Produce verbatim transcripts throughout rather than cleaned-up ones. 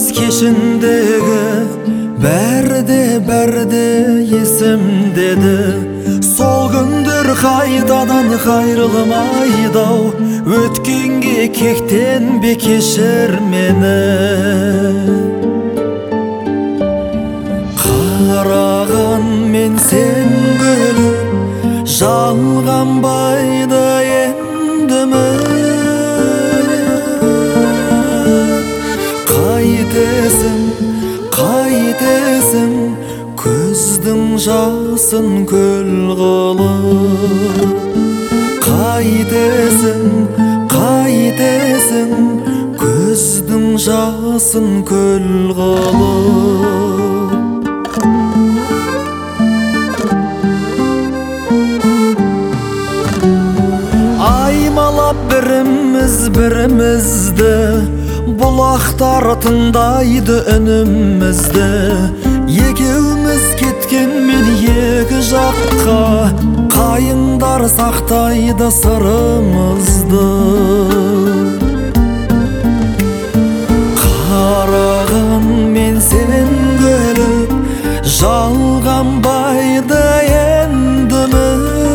keshindegi bärde bärde esimdedi. Sol gündür qaytadan qayrılmaydaw, ötkenge kekten bekeşer meni. Qarağan men sen gülüp жалған байда ендімі. Қайтесің, қайтесің, көздің жасын көл қылып. Қайтесің, қайтесің, көздің жасын көл қылып. Аймалап біріміз бірімізді, бұлақтар тыңдайды үнімізді. Екеуміз кеткенмен екі жаққа, қайыңдар сақтайды сырымызды. Қараған мен сен гүліп, жалған байды ендімі.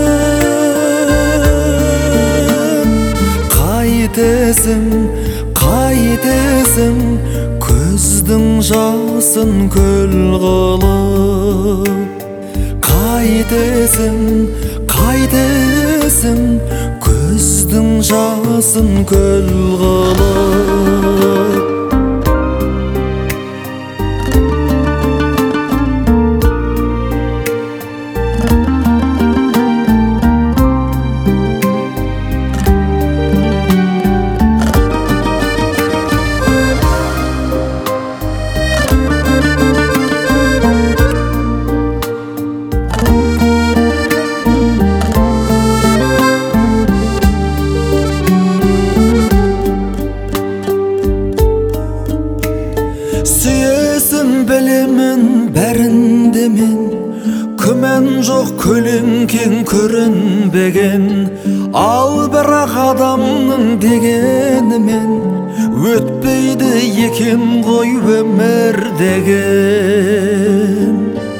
Қайтесің, қайтесің, көздің жасын көл қылып. Қайтесің, қайтесің, көздің жасын көл қылып. Сүйесің білемін бәрінде мен, күмән жоқ көлеңкең көрінбеген. Ал бірақ адамның дегенімен өтпейді екен ғой өмір деген.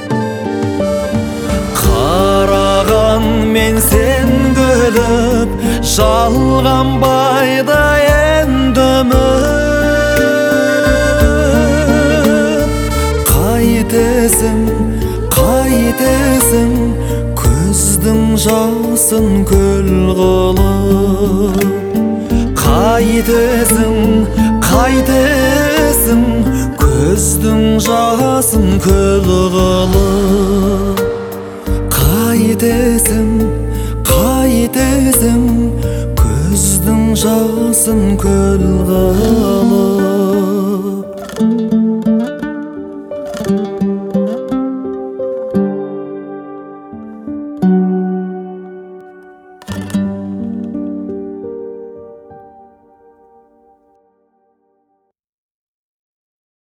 Қараған мен сен гүліп, жалған байда ендімі. Қайтесің, қайтесің, көздің жасын көл қылып. Қайтесің, қайтесің, көздің жасын көл қылып. Қайтесің, қайтесің, көздің жасын көл қылып.